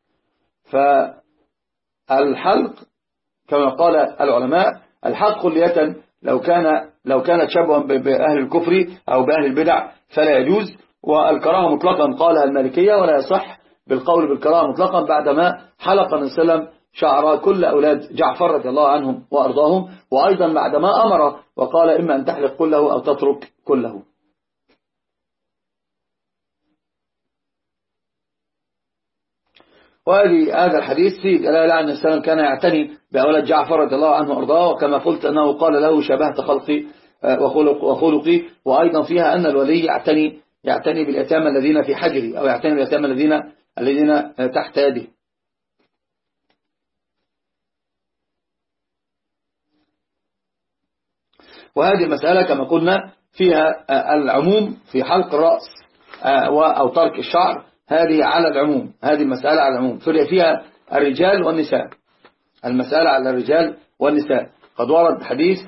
A: فالحلق كما قال العلماء الحلق كلية لو كانت شبها بأهل الكفر أو بأهل البدع فلا يجوز، والكراهة مطلقا قالها المالكية، ولا يصح بالقول بالكراهة مطلقا بعدما حلق النبي صلى الله عليه وسلم شعر كل أولاد جعفر رضي الله عنهم وأرضاهم، وأيضا بعدما أمر وقال إما أن تحلق كله أو تترك كله. هذا الحديث فيه دلالة أن السلام كان يعتني بأولاد جعفر رضي الله عنه وأرضاه، وكما قلت أنه قال له شبهت خلقي وخلقي، وأيضا فيها أن الولي يعتني باليتامى الذين في حجري، أو يعتني باليتامى الذين تحت يده. وهذه المسألة كما قلنا فيها العموم في حلق الرأس أو ترك الشعر، هذه على العموم، هذه المسألة على العموم، فيها الرجال والنساء، المسألة على الرجال والنساء. قد ورد حديث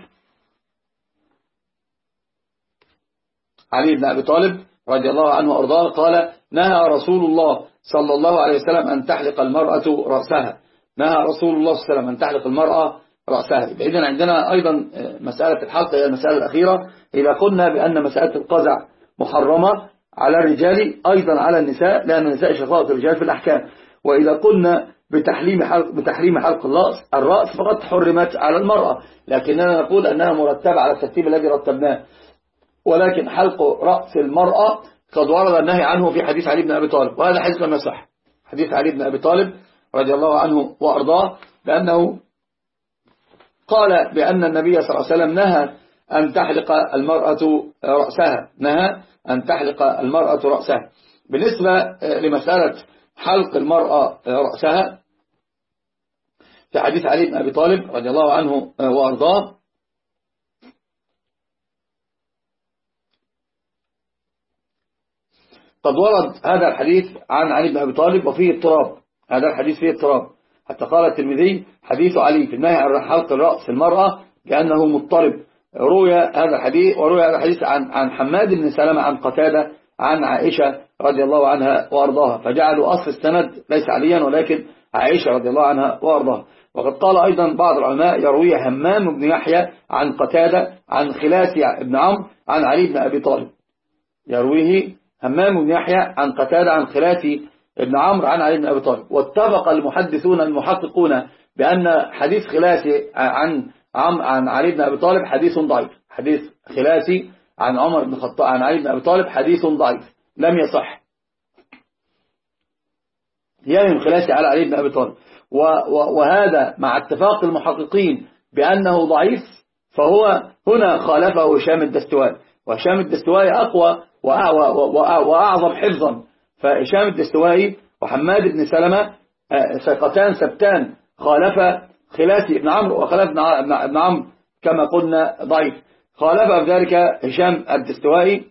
A: علي بن أبي طالب رضي الله عنه وأرضاه قال نهى رسول الله صلى الله عليه وسلم أن تحلق المرأة رأسها، نهى رسول الله صلى الله عليه وسلم أن تحلق المرأة رأسها. إذن عندنا أيضا مسألة الحلق هي المسألة الأخيرة. إذا قلنا بأن مسألة القزع محرمة على الرجال أيضا على النساء، لأن النساء شقائق الرجال في الأحكام. وإذا قلنا بتحريم حلق الرأس فقد حرمت على المرأة، لكننا نقول أنها مرتبة على الترتيب الذي رتبناه. ولكن حلق رأس المرأة قد ورد النهي عنه في حديث علي بن أبي طالب، وهذا حديث لم يصح. حديث علي بن أبي طالب رضي الله عنه وأرضاه بأنه قال بأن النبي صلى الله عليه وسلم نهى أن تحلق المرأة رأسها، نهى أن تحلق المرأة رأسها. بالنسبة لمسألة حلق المرأة رأسها في حديث علي بن أبي طالب رضي الله عنه وأرضاه قد ورد هذا الحديث عن علي بن أبي طالب وفيه اضطراب، هذا الحديث فيه اضطراب، حتى قال الترمذي حديث علي في النهي عن حلق الرأس المرأة كأنه مضطرب. وروي هذا الحديث عن حماد بن سلمة عن قتادة عن عائشة رضي الله عنها وأرضاها، فجعلوا أصل السند ليس عليا ولكن عائشة رضي الله عنها وأرضاها. وقد قال أيضا بعض العلماء يروي همام بن يحيى عن قتادة عن خلاس بن عمرو عن علي بن أبي طالب، يرويه همام بن يحيى عن قتادة عن خلاس بن عمرو عن علي بن أبي طالب. واتفق المحدثون المحققون بأن حديث خلاسي عن علي بن أبي طالب حديث ضعيف، حديث خلاسي عن عمر بن الخطاب عن علي بن أبي طالب حديث ضعيف لم يصح، يعني خلاسي على علي بن أبي طالب. وهذا مع اتفاق المحققين بأنه ضعيف، فهو هنا خالفه هشام الدستوائي، وهشام الدستوائي أقوى وأعظم حفظا. فهشام الدستوائي وحماد بن سلمة ثقتان ثبتان، خالف خلاسي بن عمرو وخلف ابن عمرو كما قلنا ضعيف. خالف في ذلك هشام الدستوائي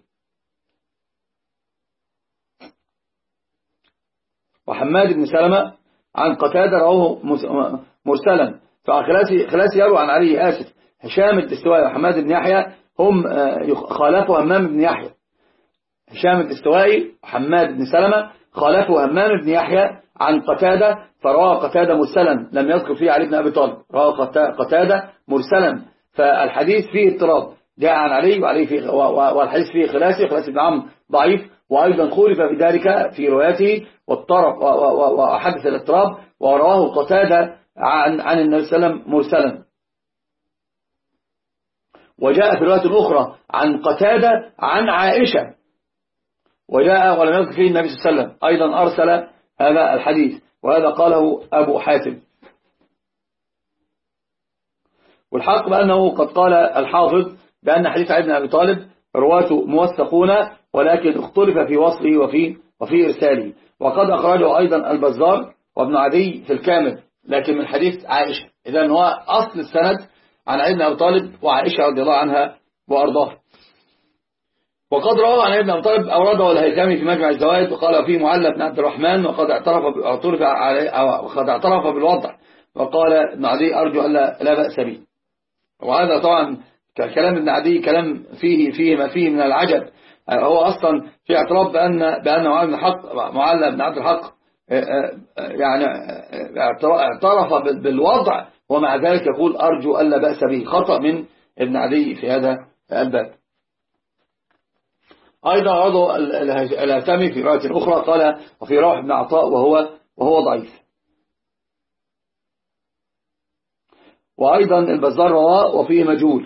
A: وحماد بن سلمة عن قتادة رواه مرسلا، فخلاسي يروى عن علي هشام الدستوائي وحماد بن يحيى هم خالفوا همام بن يحيى. هشام الدستوائي وحماد بن سلمة خالفوا همام بن يحيى عن قتادة، فروى قتادة مرسلا لم يذكر فيه علي بن أبي طالب، روى قتادة مرسلا، فالحديث فيه اضطراب، جاء عن علي والحديث فيه خلاسي بن عمرو ضعيف، وأيضا خولف في ذلك في روايته وحدث الاضطراب، ورواه قتادة عن النبي صلى الله عليه وسلم مرسلا. وجاء في رواية أخرى عن قتادة عن عائشة، وجاء ولم يذكر فيه النبي صلى الله عليه وسلم، أيضا أرسل هذا الحديث، وهذا قاله أبو حاتم. والحق بأنه قد قال الحافظ بأن حديث علي بن أبي طالب رواته موثقون، ولكن اختلف في وصله وفي إرساله. وقد أخرجه أيضا البزار وابن عدي في الكامل، لكن من حديث عائشة. إذن هو أصل السند عن علي بن أبي طالب وعائشة رضي الله عنها وأرضاها. وقد رواه عن ابن أبي طالب أورده الهيثمي في مجمع الزوائد، وقال فيه معلى بن عبد الرحمن، وقد اعترف بالوضع، وقال ابن عدي أرجو أن لا بأس به. وهذا طبعا كلام ابن عدي كلام فيه ما فيه من العجب. هو أصلا في اعتراف بأن معلى بن عبد الحق يعني اعترف بالوضع، ومع ذلك يقول أرجو أن لا بأس به. خطأ من ابن عدي في هذا الباب. أيضا عرضه الهيثمي في رواية أخرى قال وفي روح بن عطاء وهو ضعيف. وأيضا البزار رواه وفيه مجهول.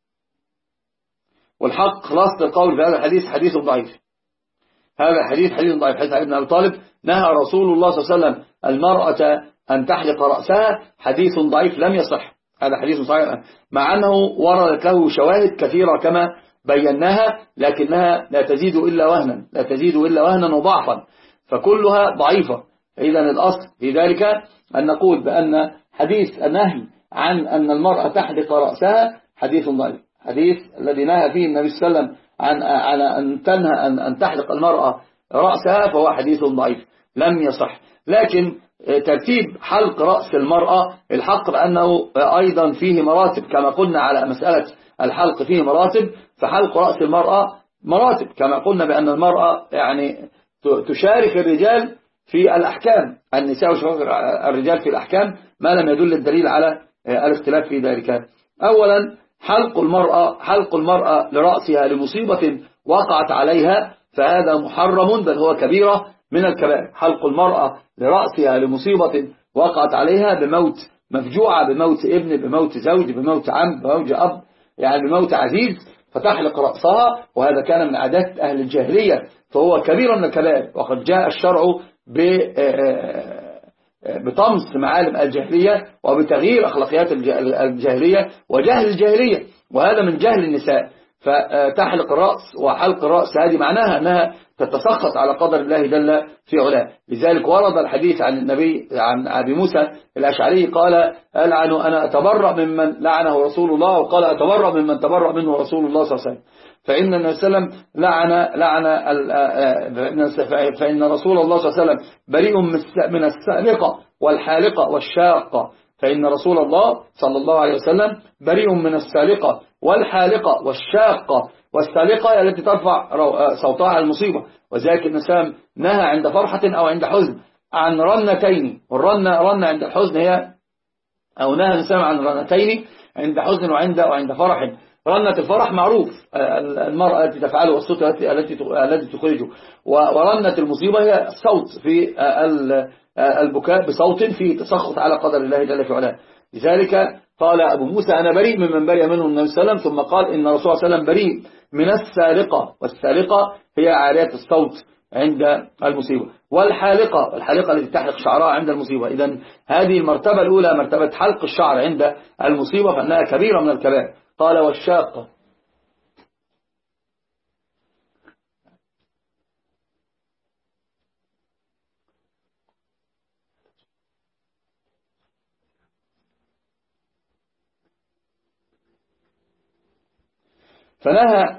A: والحق خلاصة القول في هذا الحديث حديث ضعيف. هذا حديث ضعيف. حديث ابن أبي طالب نهى رسول الله صلى الله عليه وسلم المرأة أن تحلق رأسها، حديث ضعيف لم يصح. هذا حديث صحيح، مع أنه وردت له شواهد كثيرة كما بيناها، لكنها لا تزيد إلا وهنا وضعفا، فكلها ضعيفة. إذن الأصل في ذلك أن نقول بأن حديث النهي عن أن المرأة تحلق رأسها حديث ضعيف. حديث الذي نهى فيه النبي صلى الله عليه وسلم على أن تنهى أن تحلق المرأة رأسها فهو حديث ضعيف لم يصح. لكن ترتيب حلق رأس المرأة الحق بأنه أيضا فيه مراتب، كما قلنا على مسألة الحلق فيه مراتب، فحلق رأس المرأة مراتب، كما قلنا بأن المرأة يعني تشارك الرجال في الأحكام، النساء يشارك الرجال في الأحكام ما لم يدل الدليل على الاختلاف في ذلك. أولا حلق المرأة لرأسها لمصيبة وقعت عليها فهذا محرم، بل هو كبيرة من الكبائر. حلق المرأة لرأسها لمصيبة وقعت عليها، بموت مفجوعة، بموت ابن، بموت زوج، بموت عم، بموت أب، يعني بموت عزيز، فتحلق رأسها، وهذا كان من عادات أهل الجاهلية، فهو كبير من الكبائر. وقد جاء الشرع بطمس معالم الجاهلية وبتغيير أخلاقيات الجاهلية وجهل الجاهلية، وهذا من جهل النساء. فتحلق الرأس وحلق الرأس هذه معناها أنها تتسخط على قدر الله جل في علاه. لذلك ورد الحديث عن النبي عن أبي موسى الأشعري قال ألعن أنا أتبرأ ممن لعنه رسول الله، وقال أتبرأ ممن تبرأ منه رسول الله صلى الله عليه وسلم. فإن النبي صلى الله عليه وسلم فإن رسول الله صلى الله عليه وسلم بريء من السالقة والحالقة والشاقة. فإن رسول الله صلى الله عليه وسلم بريء من السالقة والحالقة والشاقة. والسالقة التي ترفع صوتها على المصيبة، وذلك النسام نهى عند فرحة أو عند حزن عن رنتين. والرنة عند الحزن هي، أو نهى النسام عن رنتين عند حزن وعند فرح. رنة الفرح معروف، المرأة التي تفعله والصوت التي تخرجه، ورنة المصيبة هي الصوت في البكاء بصوت فيه تسخط على قدر الله جل في علاه. لذلك قال أبو موسى أنا بريء ممن برئ منه النبي صلى الله عليه وسلم، ثم قال إن الرسول صلى الله عليه وسلم بريء من السالقة. والسالقة هي عارية الصوت عند المصيبة، والحالقة التي تحلق شعرها عند المصيبة. إذن هذه المرتبة الأولى مرتبة حلق الشعر عند المصيبة، فإنها كبيرة من الكبائر. قال والشاقة. فنهى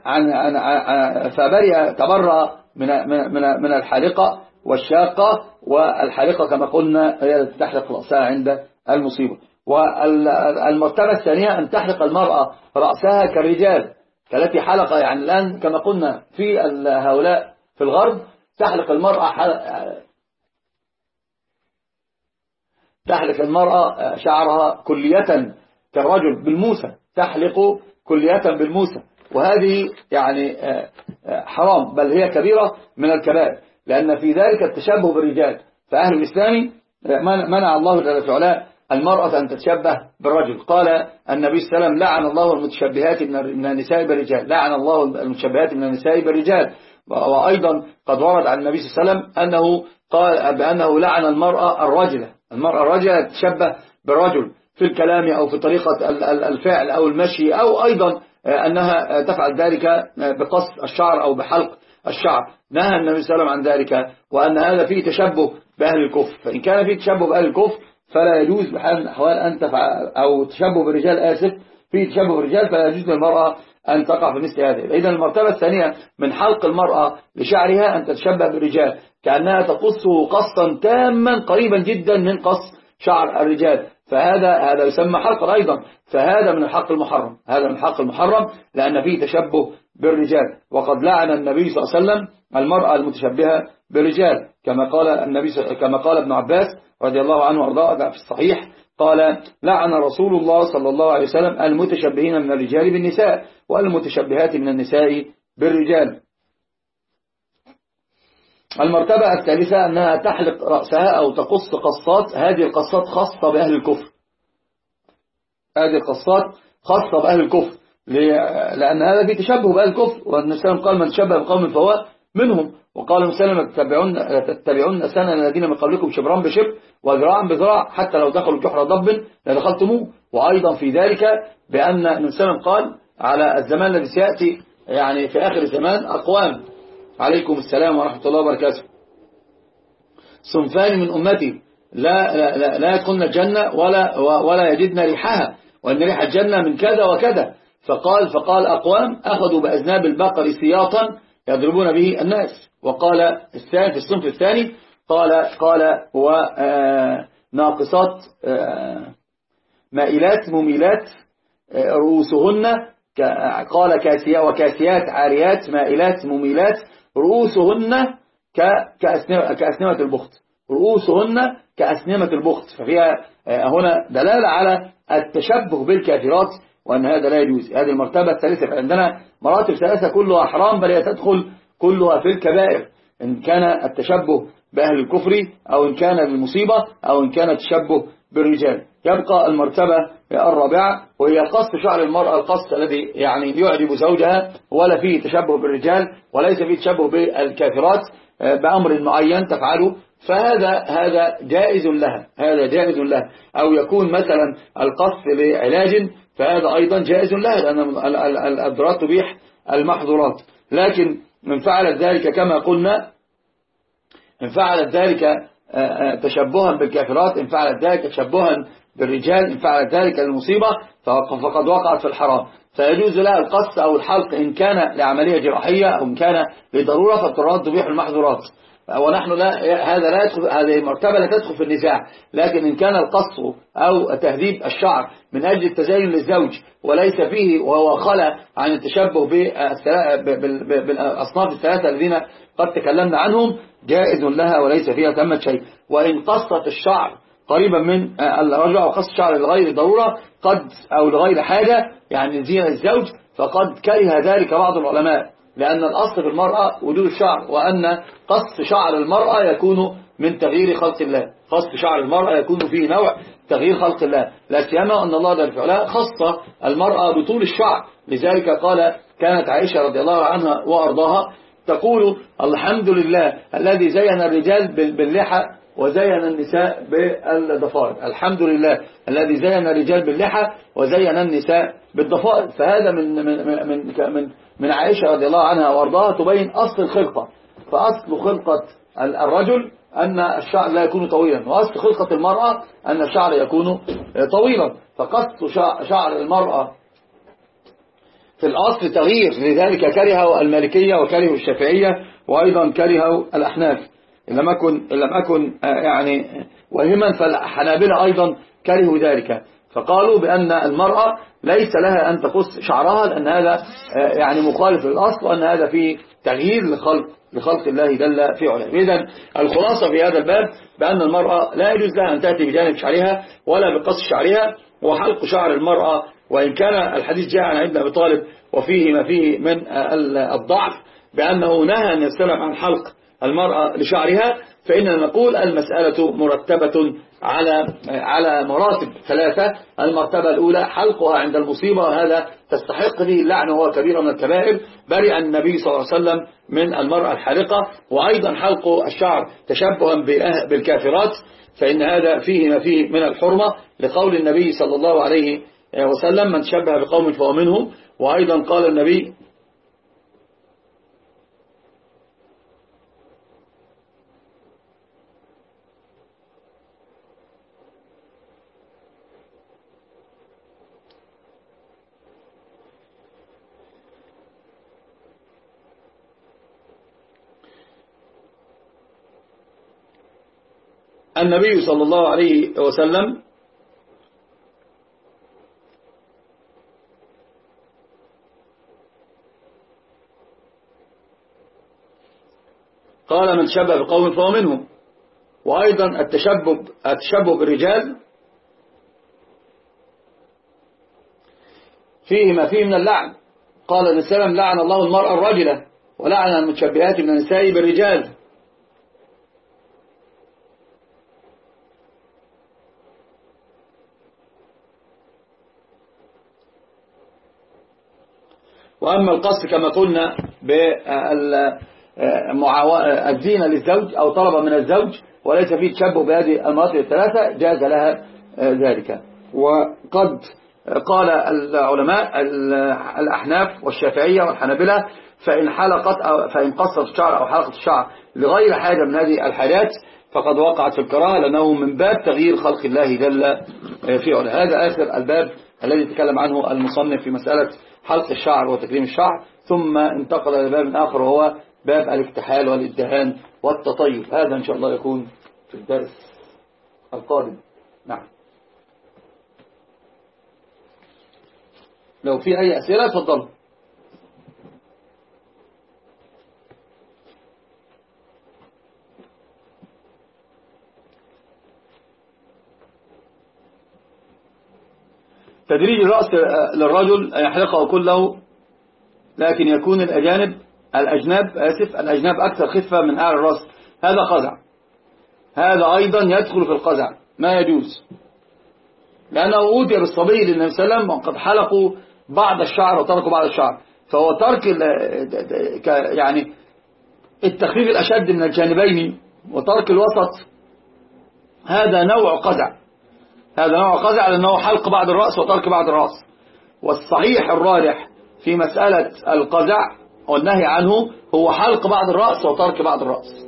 A: تبرأ من الحالقة والشاقة. والحالقة كما قلنا هي التي تحلق رأسها عند المصيبة. والمرتبة الثانية أن تحلق المرأة رأسها كالرجال، كالتي حلق، يعني الآن كما قلنا في هؤلاء في الغرب تحلق شعرها كلية كالرجل بالموسى، تحلق كلية بالموسى. وهذه يعني حرام، بل هي كبيرة من الكبائر، لأن في ذلك التشبه بالرجال. فأهل الإسلام منع الله جل وعلا المرأة أن تتشبه بالرجل. قال النبي صلى الله عليه وسلم: لعن الله المتشبهات من النساء بالرجال، لعن الله المتشبهات من النساء بالرجال. وأيضا قد ورد عن النبي صلى الله عليه وسلم أنه قال بأنه لعن المرأة الرجلة تتشبه بالرجل في الكلام أو في طريقة الفعل أو المشي، أو أيضا أنها تفعل ذلك بقص الشعر أو بحلق الشعر. نهى النبي صلى الله عليه وسلم عن ذلك، وأن هذا فيه تشبه بأهل الكفر. فإن كان فيه تشبه بأهل الكفر فلا يجوز بحال من الأحوال أن تفعل، أو تشبه بالرجال فيه تشبه بالرجال، فلا يجوز للمرأة أن تقع في مثل هذا. إذن المرتبة الثانية من حلق المرأة لشعرها أن تتشبه بالرجال، كأنها تقصه قصا تاما قريبا جدا من قص شعر الرجال، فهذا يسمى حلقا أيضا. فهذا من الحق المحرم، هذا من الحق المحرم، لأن فيه تشبه بالرجال. وقد لعن النبي صلى الله عليه وسلم المرأة المتشبهة بالرجال، كما قال ابن عباس رضي الله عنه وارضاه في الصحيح، قال: لعن رسول الله صلى الله عليه وسلم المتشبهين من الرجال بالنساء والمتشبهات من النساء بالرجال. المرتبة الثالثة أنها تحلق رأسها أو تقص قصات. هذه القصات خاصة بأهل الكفر، هذه القصات خاصة بأهل الكفر، لأن هذا في تشبه بأهل الكفر. والنبي صلى الله عليه وسلم قال: من تشبه بقوم فهو منهم. وقال النبي صلى الله عليه وسلم: تتبعون سنن الذين من قبلكم شبرا بشبر وذراعا بذراع، حتى لو دخلوا جحر ضب لدخلتموه. وأيضا في ذلك بأن النبي صلى الله عليه وسلم قال على الزمان الذي سيأتي، يعني في آخر الزمان، أقوام عليكم السلام ورحمة الله وبركاته، صنفان من أمتي لا يدخلن الجنة ولا يجدن ريحها، وأن ريح الجنة من كذا وكذا. فقال أقوام أخذوا بأذناب البقر سياطا يضربون به الناس. وقال الثاني في الصنف الثاني قال ناقصات مائلات مميلات رؤوسهن، قال وكاسيات عاريات مائلات مميلات رؤوسهن كأسنمة البخت، رؤوسهن كأسنمة البخت. ففيها هنا دلالة على التشبه بالكافرات، وأن هذا لا يجوز. هذه المرتبة الثالثة. فعندنا مراتب ثلاثة كلها حرام، بل تدخل كلها في الكبائر، إن كان التشبه بأهل الكفر، أو إن كان بالمصيبة، أو إن كان التشبه بالرجال. يبقى المرتبة الرابعة، وهي قص شعر المرأة، القص الذي يعني يعجب زوجها، ولا فيه تشبه بالرجال، وليس فيه تشبه بالكافرات بأمر معين تفعله، فهذا جائز لها، هذا جائز لها. أو يكون مثلا القص لعلاج، فهذا أيضا جائز لها، لأن الأضرار تبيح المحظورات. لكن من فعل ذلك كما قلنا، إن فعلت ذلك تشبها بالكافرات، إن فعلت ذلك تشبها بالرجال، إن فعلت ذلك المصيبة، فقد وقعت في الحرام. فيجوز لها القص أو الحلق إن كان لعملية جراحية، أو إن كان لضرورة، فالضرورات تبيح المحظورات. ونحن لا يدخل، هذه المرتبة لا تدخل في النزاع. لكن إن كان القص أو تهذيب الشعر من أجل التزين للزوج، وليس فيه وهو خلى عن التشبه بالأصناف الثلاثة الذين قد تكلمنا عنهم، جائز لها وليس فيها ثمة شيء. وإن قصت الشعر قريبا من الرجل، أو قص الشعر لغير ضرورة أو لغير حاجة، يعني زينة الزوج، فقد كره ذلك بعض العلماء، لأن الأصل في المرأة وجود الشعر، وأن قص شعر المرأة يكون من تغيير خلق الله، قص شعر المرأة يكون فيه نوع تغيير خلق الله، لا سيما أن الله جل وعلا خص المرأة بطول الشعر. لذلك قال كانت عائشة رضي الله عنها وأرضاها تقول: الحمد لله الذي زين الرجال باللحى وزين النساء بالضفائر، الحمد لله الذي زين الرجال باللحى وزين النساء بالضفائر. فهذا من عائشة رضي الله عنها وارضاها تبين أصل الخلقة. فأصل خلقة الرجل أن الشعر لا يكون طويلا، وأصل خلقة المرأة أن الشعر يكون طويلا. فقص شعر المرأة في الأصل تغيير، لذلك كرهه المالكية وكرهه الشافعية، وأيضا كرهه الأحناف. إن لم أكن يعني وهما، فالحنابلة أيضا كرهوا ذلك، فقالوا بأن المرأة ليس لها أن تقص شعرها، لأن هذا يعني مخالف للأصل، وأن هذا فيه تغيير لخلق الله جل في علاه. إذن الخلاصة في هذا الباب بأن المرأة لا يجوز لها أن تأتي بجانب شعرها ولا بقص شعرها، وحلق شعر المرأة وإن كان الحديث جاء عن ابن أبي طالب وفيه ما فيه من الضعف بأنه نهى النبي صلى الله عليه وسلم عن حلق المرأة لشعرها، فإننا نقول المسألة مرتبة على مراتب ثلاثة. المرتبة الأولى حلقها عند المصيبة، وهذا تستحق به اللعن وهو كبيرة من الكبائر، برئ النبي صلى الله عليه وسلم من المرأة الحالقة. وأيضا حلق الشعر تشبها بالكافرات، فإن هذا فيه ما فيه من الحرمة، لقول النبي صلى الله عليه وسلم من تشبه بقوم فهو منهم. وأيضا قال النبي صلى الله عليه وسلم قال من تشبه بقوم فهو منهم. وأيضا التشبه بالرجال فيه ما فيه من اللعن. قال النبي صلى الله عليه وسلم لعن الله المرأة الرجلة ولعن المتشبهات من النساء بالرجال. وأما القصد كما قلنا بالزينة للزوج أو طلب من الزوج وليس فيه تشبه بهذه المراتب الثلاثة جاز لها ذلك. وقد قال العلماء الأحناف والشافعية والحنابلة فإن قصت الشعر أو حلقت الشعر لغير حاجة من هذه الحاجات فقد وقعت في الكراهة، لأنه من باب تغيير خلق الله جل في علاه. هذا آخر الباب الذي تكلم عنه المصنف في مسألة حلق الشعر وتكريم الشعر، ثم انتقل إلى باب آخر وهو باب الاكتحال والادهان والتطيب. هذا إن شاء الله يكون في الدرس القادم. نعم، لو في أي أسئلة تفضل. تدريج الرأس للرجل أن يحلقه كله، لكن يكون الأجناب أكثر خفة من أعلى الرأس، هذا قزع. هذا أيضا يدخل في القزع، ما يجوز، لأنه أوتي بالصبي للنبي صلى الله عليه وسلم وقد حلقوا بعض الشعر وتركوا بعض الشعر، فهو ترك يعني التخفيف الأشد من الجانبين وترك الوسط، هذا نوع قزع. لأنه حلق بعض الرأس وترك بعض الرأس. والصحيح الراجح في مسألة القزع والنهي عنه هو حلق بعض الرأس وترك بعض الرأس،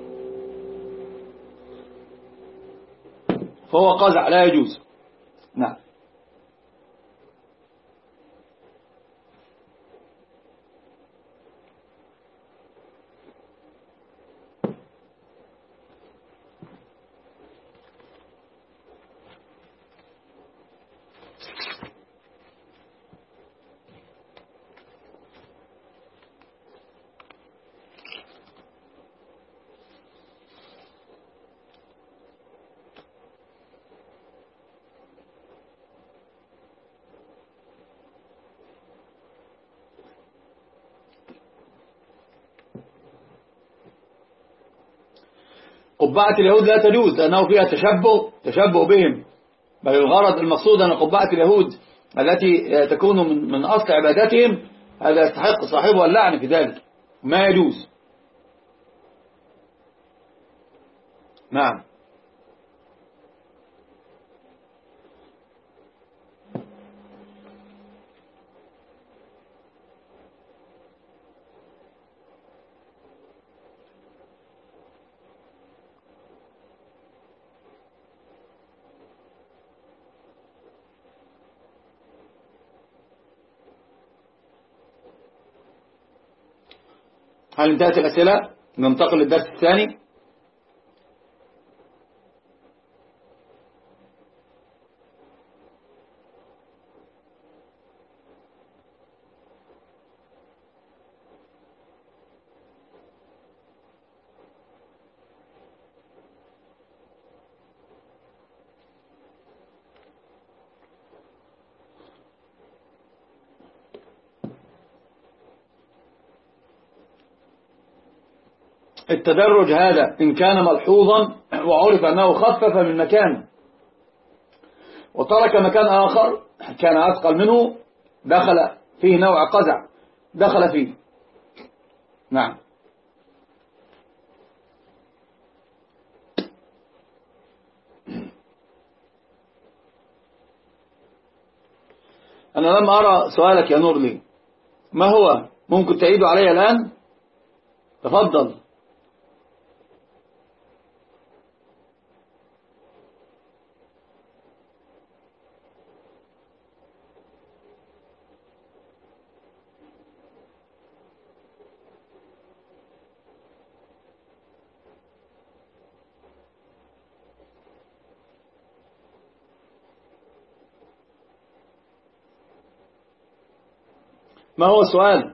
A: فهو قزع لا يجوز. نعم. قبعة اليهود لا تجوز لأنه فيها تشبه بهم، بل الغرض المقصود أن قبعة اليهود التي تكون من أصل عبادتهم هذا يستحق صاحبها اللعن في ذلك، ما يجوز. نعم. هل انتهت الأسئلة؟ ننتقل للدرس الثاني. التدرج هذا إن كان ملحوظا وعرف أنه خفف من مكان وترك مكان آخر كان أثقل منه دخل فيه نوع قزع دخل فيه. نعم. أنا لم أرى سؤالك يا نور لي، ما هو؟ ممكن تعيده علي الآن؟ تفضل. ما هو السؤال؟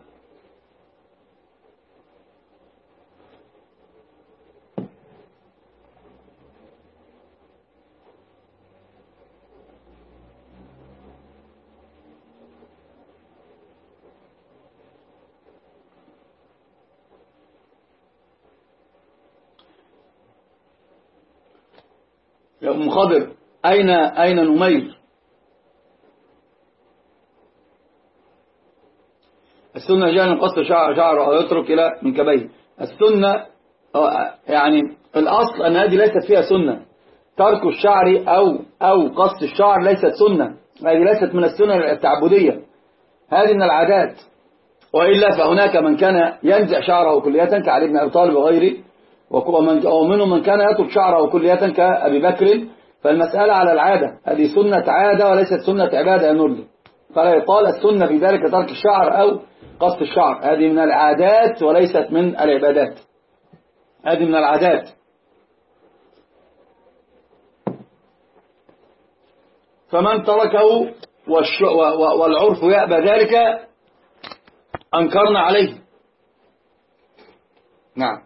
A: يا أم خضر، أين نمير؟ السنة جاء من قص شعر أو يترك إلى منكبيه. السنة يعني الأصل أن هذه ليست فيها سنة. ترك الشعر أو قص الشعر ليست سنة، هذه ليست من السنة التعبدية، هذه من العادات. وإلا فهناك من كان ينزع شعره كلية كعلي بن أبي طالب وغيره، ومنهم من كان يترك شعره كلية كأبي بكر. فالمسألة على العادة، هذه سنة عادة وليست سنة عبادة يا نور. فلا يقال السنة في ذلك ترك الشعر أو قص الشعر، هذه من العادات وليست من العبادات، هذه من العادات. فمن تركه والعرف يأبى ذلك أنكرنا عليه. نعم.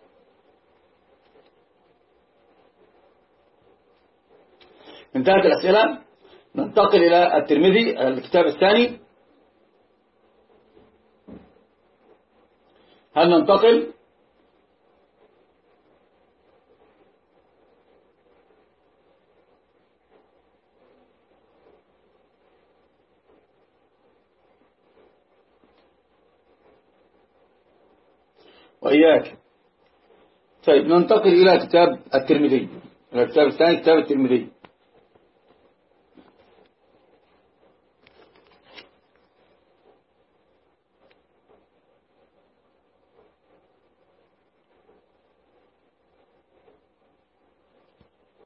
A: انتهت الأسئلة. ننتقل إلى الترمذي الكتاب الثاني. هل ننتقل؟ وإياك. طيب ننتقل إلى كتاب الترمذي، الكتاب الثاني كتاب الترمذي.